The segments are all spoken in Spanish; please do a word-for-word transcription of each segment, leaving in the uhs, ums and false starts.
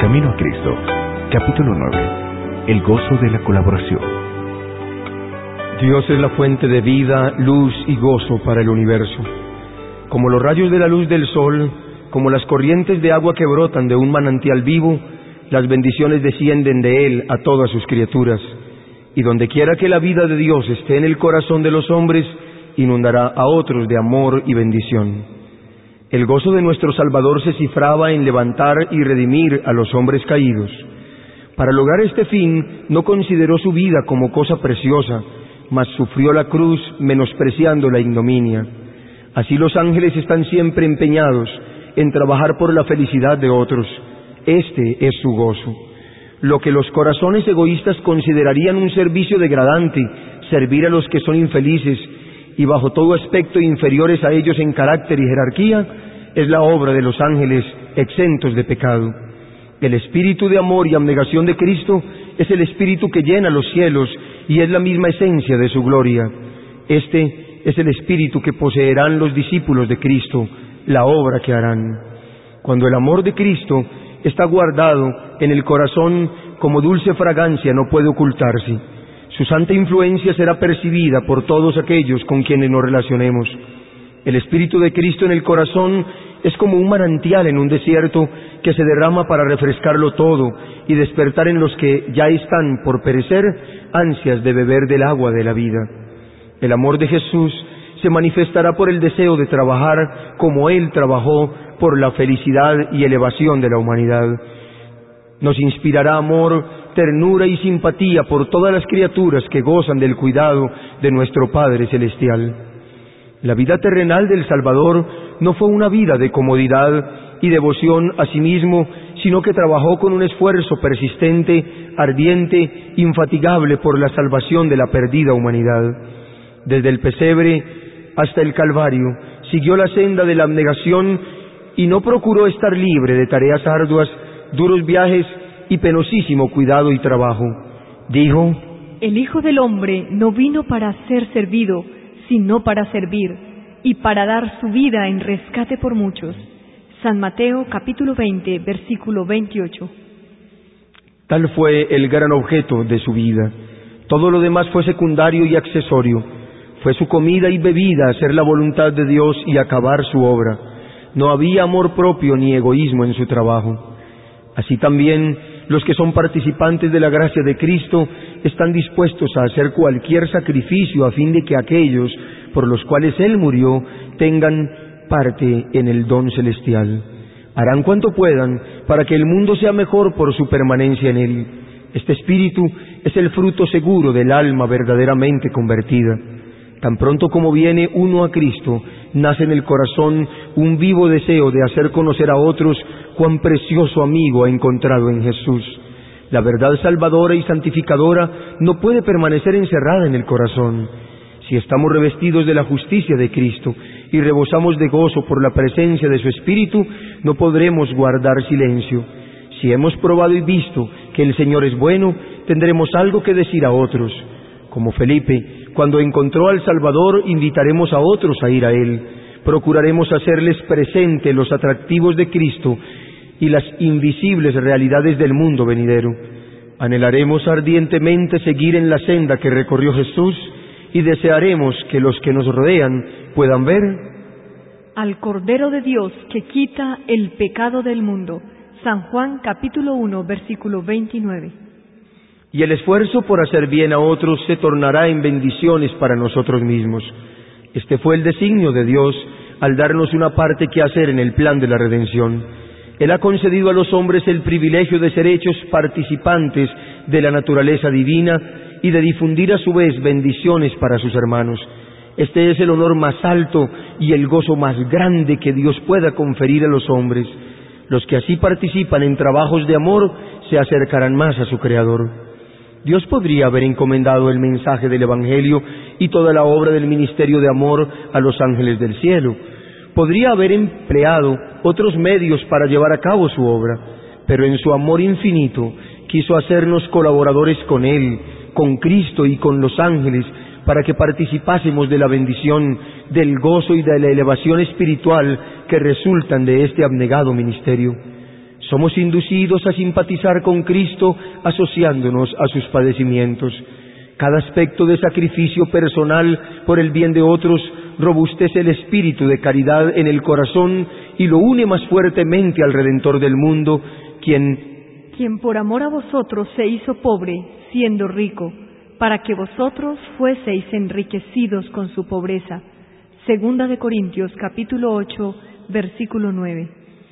Camino a Cristo, capítulo nueve. El gozo de la colaboración. Dios es la fuente de vida, luz y gozo para el universo. Como los rayos de la luz del sol, como las corrientes de agua que brotan de un manantial vivo, las bendiciones descienden de Él a todas sus criaturas. Y donde quiera que la vida de Dios esté en el corazón de los hombres, inundará a otros de amor y bendición. El gozo de nuestro Salvador se cifraba en levantar y redimir a los hombres caídos. Para lograr este fin, no consideró su vida como cosa preciosa, mas sufrió la cruz menospreciando la ignominia. Así los ángeles están siempre empeñados en trabajar por la felicidad de otros. Este es su gozo. Lo que los corazones egoístas considerarían un servicio degradante, servir a los que son infelices y bajo todo aspecto inferiores a ellos en carácter y jerarquía, es la obra de los ángeles exentos de pecado. El espíritu de amor y abnegación de Cristo es el espíritu que llena los cielos y es la misma esencia de su gloria. Este es el espíritu que poseerán los discípulos de Cristo, la obra que harán. Cuando el amor de Cristo está guardado en el corazón como dulce fragancia, no puede ocultarse. Su santa influencia será percibida por todos aquellos con quienes nos relacionemos. El Espíritu de Cristo en el corazón es como un manantial en un desierto que se derrama para refrescarlo todo y despertar en los que ya están por perecer ansias de beber del agua de la vida. El amor de Jesús se manifestará por el deseo de trabajar como Él trabajó por la felicidad y elevación de la humanidad. Nos inspirará amor, ternura y simpatía por todas las criaturas que gozan del cuidado de nuestro Padre Celestial. La vida terrenal del Salvador no fue una vida de comodidad y devoción a sí mismo, sino que trabajó con un esfuerzo persistente, ardiente, infatigable por la salvación de la perdida humanidad. Desde el pesebre hasta el Calvario, siguió la senda de la abnegación y no procuró estar libre de tareas arduas, duros viajes y penosísimo cuidado y trabajo. Dijo: El Hijo del Hombre no vino para ser servido, sino para servir, y para dar su vida en rescate por muchos. San Mateo capítulo veinte, versículo veintiocho. Tal fue el gran objeto de su vida. Todo lo demás fue secundario y accesorio. Fue su comida y bebida hacer la voluntad de Dios y acabar su obra. No había amor propio ni egoísmo en su trabajo. Así también, los que son participantes de la gracia de Cristo están dispuestos a hacer cualquier sacrificio a fin de que aquellos por los cuales Él murió tengan parte en el don celestial. Harán cuanto puedan para que el mundo sea mejor por su permanencia en Él. Este espíritu es el fruto seguro del alma verdaderamente convertida. Tan pronto como viene uno a Cristo, nace en el corazón un vivo deseo de hacer conocer a otros cuán precioso amigo ha encontrado en Jesús. La verdad salvadora y santificadora no puede permanecer encerrada en el corazón. Si estamos revestidos de la justicia de Cristo y rebosamos de gozo por la presencia de su Espíritu, no podremos guardar silencio. Si hemos probado y visto que el Señor es bueno, tendremos algo que decir a otros. Como Felipe, cuando encontró al Salvador, invitaremos a otros a ir a Él. Procuraremos hacerles presente los atractivos de Cristo y las invisibles realidades del mundo venidero. Anhelaremos ardientemente seguir en la senda que recorrió Jesús y desearemos que los que nos rodean puedan ver al Cordero de Dios que quita el pecado del mundo. San Juan capítulo uno, versículo veintinueve. Y el esfuerzo por hacer bien a otros se tornará en bendiciones para nosotros mismos. Este fue el designio de Dios al darnos una parte que hacer en el plan de la redención. Él ha concedido a los hombres el privilegio de ser hechos participantes de la naturaleza divina y de difundir a su vez bendiciones para sus hermanos. Este es el honor más alto y el gozo más grande que Dios pueda conferir a los hombres. Los que así participan en trabajos de amor se acercarán más a su Creador. Dios podría haber encomendado el mensaje del Evangelio y toda la obra del ministerio de amor a los ángeles del cielo. Podría haber empleado otros medios para llevar a cabo su obra, pero en su amor infinito quiso hacernos colaboradores con Él, con Cristo y con los ángeles, para que participásemos de la bendición, del gozo y de la elevación espiritual que resultan de este abnegado ministerio. Somos inducidos a simpatizar con Cristo asociándonos a sus padecimientos. Cada aspecto de sacrificio personal por el bien de otros robustece el espíritu de caridad en el corazón y lo une más fuertemente al Redentor del mundo, quien quien por amor a vosotros se hizo pobre, siendo rico, para que vosotros fueseis enriquecidos con su pobreza. Segunda de Corintios, capítulo ocho, versículo nueve.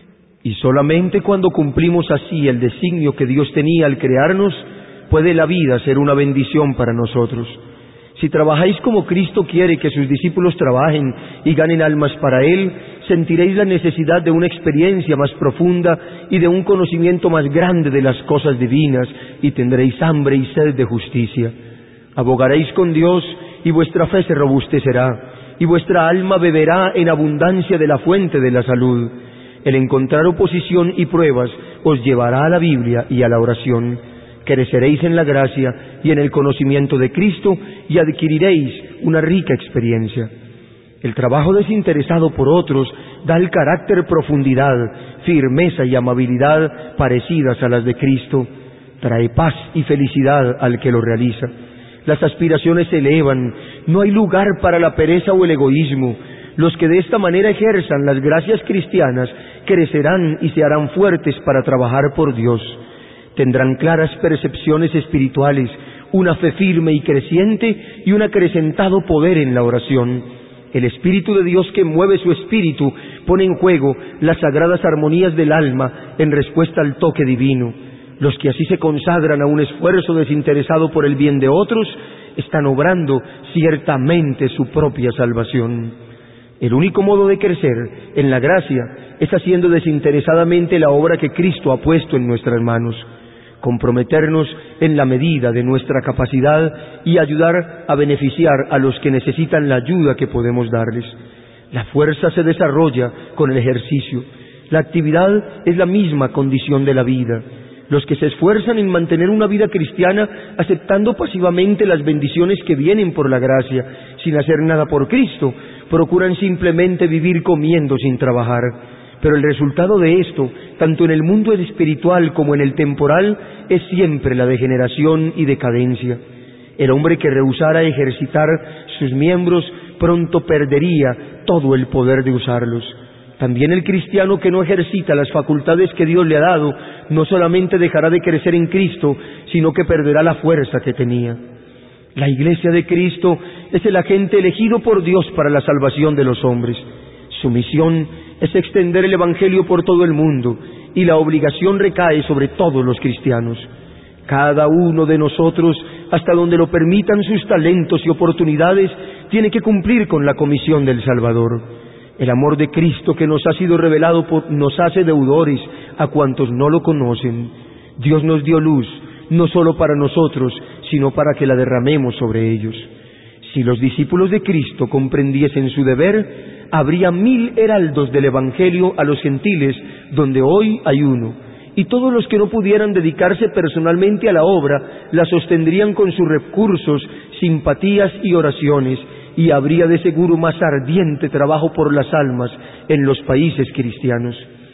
Y solamente cuando cumplimos así el designio que Dios tenía al crearnos, puede la vida ser una bendición para nosotros. Si trabajáis como Cristo quiere que sus discípulos trabajen y ganen almas para Él, sentiréis la necesidad de una experiencia más profunda y de un conocimiento más grande de las cosas divinas, y tendréis hambre y sed de justicia. Abogaréis con Dios y vuestra fe se robustecerá, y vuestra alma beberá en abundancia de la fuente de la salud. El encontrar oposición y pruebas os llevará a la Biblia y a la oración. Creceréis en la gracia y en el conocimiento de Cristo y adquiriréis una rica experiencia. El trabajo desinteresado por otros da al carácter profundidad, firmeza y amabilidad parecidas a las de Cristo. Trae paz y felicidad al que lo realiza. Las aspiraciones se elevan, no hay lugar para la pereza o el egoísmo. Los que de esta manera ejerzan las gracias cristianas crecerán y se harán fuertes para trabajar por Dios. Tendrán claras percepciones espirituales, una fe firme y creciente y un acrecentado poder en la oración. El Espíritu de Dios que mueve su espíritu pone en juego las sagradas armonías del alma en respuesta al toque divino. Los que así se consagran a un esfuerzo desinteresado por el bien de otros están obrando ciertamente su propia salvación. El único modo de crecer en la gracia es haciendo desinteresadamente la obra que Cristo ha puesto en nuestras manos. Comprometernos en la medida de nuestra capacidad y ayudar a beneficiar a los que necesitan la ayuda que podemos darles. La fuerza se desarrolla con el ejercicio. La actividad es la misma condición de la vida. Los que se esfuerzan en mantener una vida cristiana aceptando pasivamente las bendiciones que vienen por la gracia, sin hacer nada por Cristo, procuran simplemente vivir comiendo sin trabajar. Pero el resultado de esto, tanto en el mundo espiritual como en el temporal, es siempre la degeneración y decadencia. El hombre que rehusara ejercitar sus miembros pronto perdería todo el poder de usarlos. También el cristiano que no ejercita las facultades que Dios le ha dado, no solamente dejará de crecer en Cristo, sino que perderá la fuerza que tenía. La Iglesia de Cristo es el agente elegido por Dios para la salvación de los hombres. Su misión es extender el Evangelio por todo el mundo, y la obligación recae sobre todos los cristianos. Cada uno de nosotros, hasta donde lo permitan sus talentos y oportunidades, tiene que cumplir con la comisión del Salvador. El amor de Cristo que nos ha sido revelado por, nos hace deudores a cuantos no lo conocen. Dios nos dio luz, no solo para nosotros, sino para que la derramemos sobre ellos. Si los discípulos de Cristo comprendiesen su deber, habría mil heraldos del Evangelio a los gentiles, donde hoy hay uno, y todos los que no pudieran dedicarse personalmente a la obra, la sostendrían con sus recursos, simpatías y oraciones, y habría de seguro más ardiente trabajo por las almas en los países cristianos.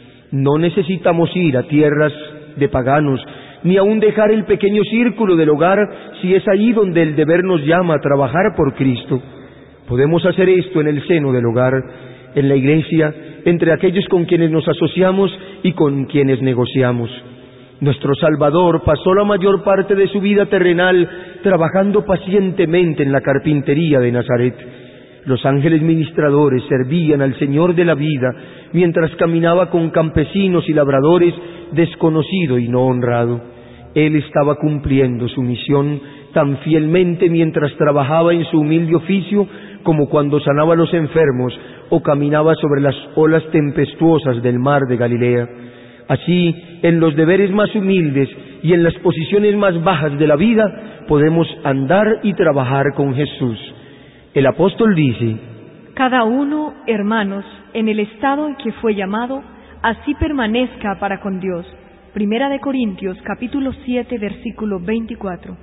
No necesitamos ir a tierras de paganos, ni aun dejar el pequeño círculo del hogar, si es ahí donde el deber nos llama a trabajar por Cristo. Podemos hacer esto en el seno del hogar, en la iglesia, entre aquellos con quienes nos asociamos y con quienes negociamos. Nuestro Salvador pasó la mayor parte de su vida terrenal trabajando pacientemente en la carpintería de Nazaret. Los ángeles ministradores servían al Señor de la vida mientras caminaba con campesinos y labradores, desconocido y no honrado. Él estaba cumpliendo su misión tan fielmente mientras trabajaba en su humilde oficio como cuando sanaba a los enfermos o caminaba sobre las olas tempestuosas del mar de Galilea. Así, en los deberes más humildes y en las posiciones más bajas de la vida, podemos andar y trabajar con Jesús. El apóstol dice: cada uno, hermanos, en el estado en que fue llamado, así permanezca para con Dios. Primera de Corintios, capítulo siete, versículo veinticuatro.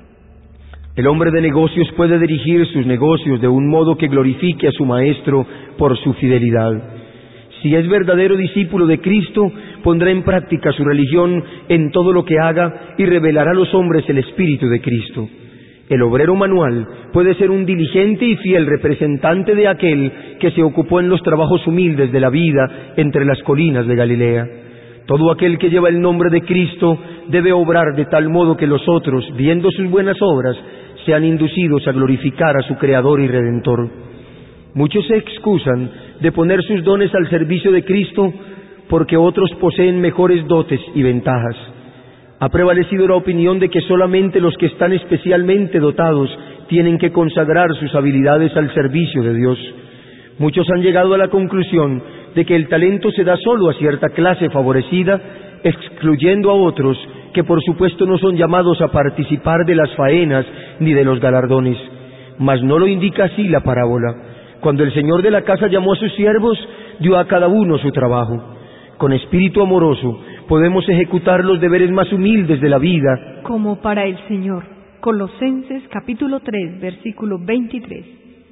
El hombre de negocios puede dirigir sus negocios de un modo que glorifique a su maestro por su fidelidad. Si es verdadero discípulo de Cristo, pondrá en práctica su religión en todo lo que haga y revelará a los hombres el Espíritu de Cristo. El obrero manual puede ser un diligente y fiel representante de aquel que se ocupó en los trabajos humildes de la vida entre las colinas de Galilea. Todo aquel que lleva el nombre de Cristo debe obrar de tal modo que los otros, viendo sus buenas obras, sean inducidos a glorificar a su Creador y Redentor. Muchos se excusan de poner sus dones al servicio de Cristo porque otros poseen mejores dotes y ventajas. Ha prevalecido la opinión de que solamente los que están especialmente dotados tienen que consagrar sus habilidades al servicio de Dios. Muchos han llegado a la conclusión de que el talento se da solo a cierta clase favorecida, excluyendo a otros que por supuesto no son llamados a participar de las faenas ni de los galardones. Mas no lo indica así la parábola. Cuando el señor de la casa llamó a sus siervos, dio a cada uno su trabajo. Con espíritu amoroso podemos ejecutar los deberes más humildes de la vida, como para el Señor. Colosenses capítulo tres, versículo veintitrés.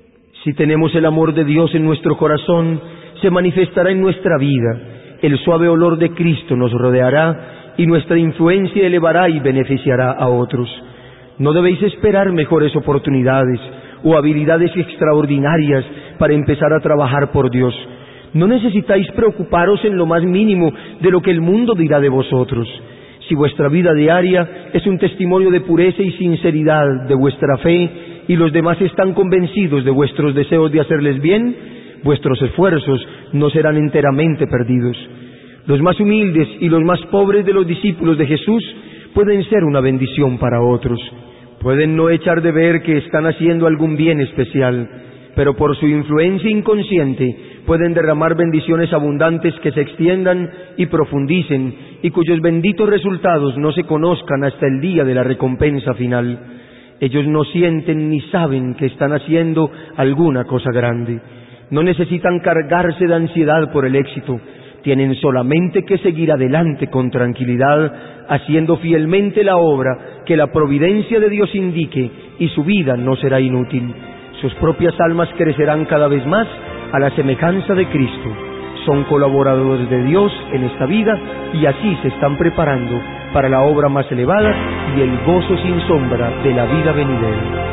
Si tenemos el amor de Dios en nuestro corazón, se manifestará en nuestra vida. El suave olor de Cristo nos rodeará y nuestra influencia elevará y beneficiará a otros. No debéis esperar mejores oportunidades o habilidades extraordinarias para empezar a trabajar por Dios. No necesitáis preocuparos en lo más mínimo de lo que el mundo dirá de vosotros. Si vuestra vida diaria es un testimonio de pureza y sinceridad de vuestra fe y los demás están convencidos de vuestros deseos de hacerles bien, vuestros esfuerzos no serán enteramente perdidos. Los más humildes y los más pobres de los discípulos de Jesús pueden ser una bendición para otros. Pueden no echar de ver que están haciendo algún bien especial, pero por su influencia inconsciente pueden derramar bendiciones abundantes que se extiendan y profundicen y cuyos benditos resultados no se conozcan hasta el día de la recompensa final. Ellos no sienten ni saben que están haciendo alguna cosa grande. No necesitan cargarse de ansiedad por el éxito. Tienen solamente que seguir adelante con tranquilidad, haciendo fielmente la obra que la providencia de Dios indique, y su vida no será inútil. Sus propias almas crecerán cada vez más a la semejanza de Cristo. Son colaboradores de Dios en esta vida y así se están preparando para la obra más elevada y el gozo sin sombra de la vida venidera.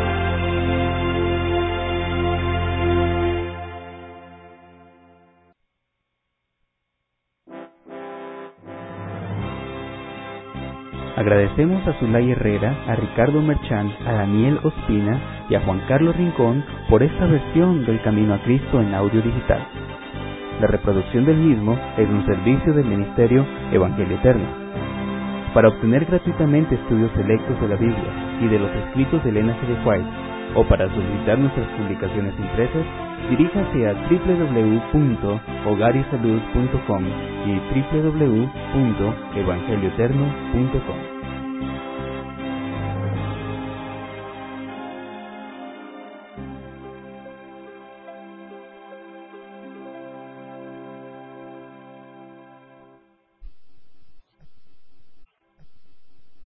Agradecemos a Zulay Herrera, a Ricardo Merchán, a Daniel Ospina y a Juan Carlos Rincón por esta versión del Camino a Cristo en audio digital. La reproducción del mismo es un servicio del Ministerio Evangelio Eterno. Para obtener gratuitamente estudios selectos de la Biblia y de los escritos de Elena G. de White, o para solicitar nuestras publicaciones impresas, diríjase a doble u doble u doble u punto hogar y salud punto com y doble u doble u doble u punto evangelio eterno punto com.